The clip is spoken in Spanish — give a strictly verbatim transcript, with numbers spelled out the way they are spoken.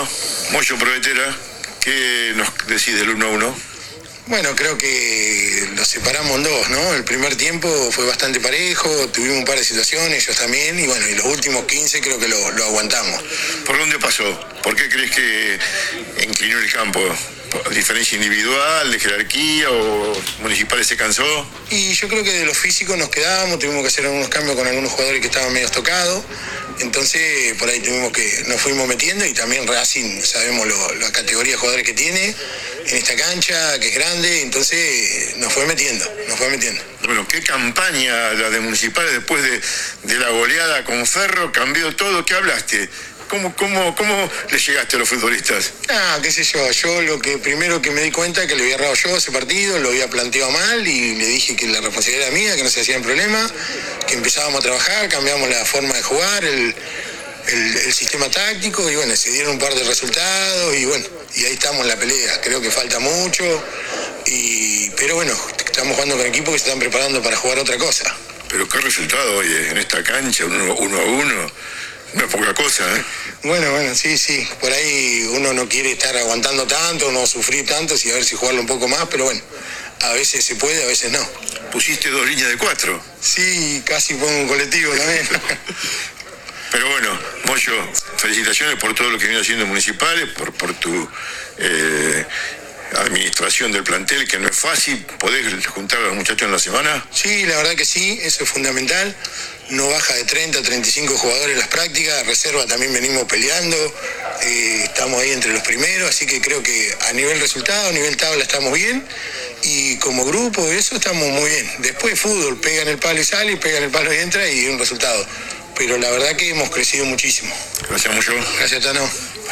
Bueno, Moyo Provetera, ¿qué nos decís del uno a uno? Bueno, creo que los separamos en dos, ¿no? El primer tiempo fue bastante parejo, tuvimos un par de situaciones, ellos también, y bueno, y los últimos quince creo que lo, lo aguantamos. ¿Por dónde pasó? ¿Por qué crees que inclinó el campo? ¿Diferencia individual, de jerarquía o Municipales se cansó? Y yo creo que de los físicos nos quedamos, tuvimos que hacer algunos cambios con algunos jugadores que estaban medio tocados, entonces por ahí tuvimos que, nos fuimos metiendo, y también Racing, sabemos lo, la categoría de jugadores que tiene en esta cancha, que es grande, entonces nos fue metiendo, nos fue metiendo. Bueno, qué campaña la de Municipales después de, de la goleada con Ferro, cambió todo. ¿Qué hablaste? ¿Cómo, cómo, ¿Cómo le llegaste a los futbolistas? Ah, qué sé yo, yo lo que primero que me di cuenta que le había errado yo ese partido, lo había planteado mal y le dije que la responsabilidad era mía, que no se hacían problema, que empezábamos a trabajar, cambiamos la forma de jugar, el, el, el sistema táctico, y bueno, se dieron un par de resultados y bueno, y ahí estamos en la pelea. Creo que falta mucho, y, pero bueno, estamos jugando con equipos que se están preparando para jugar otra cosa. Pero qué resultado hoy en esta cancha, uno, uno a uno. No es poca cosa, ¿eh? Bueno, bueno, sí, sí. Por ahí uno no quiere estar aguantando tanto, no sufrir tanto, y a ver si jugarlo un poco más, pero bueno, a veces se puede, a veces no. Pusiste dos líneas de cuatro. Sí, casi pongo un colectivo también. Pero bueno, Moyo, felicitaciones por todo lo que viene haciendo Municipales, por, por tu eh, administración del plantel, que no es fácil. ¿Podés juntar a los muchachos en la semana? Sí, la verdad que sí, eso es fundamental. No baja de treinta a treinta y cinco jugadores en las prácticas, reserva también venimos peleando, eh, estamos ahí entre los primeros, así que creo que a nivel resultado, a nivel tabla estamos bien, y como grupo eso estamos muy bien. Después fútbol, pega en el palo y sale, pega en el palo y entra, y un resultado. Pero la verdad que hemos crecido muchísimo. Gracias, Moyo. Gracias, Tano.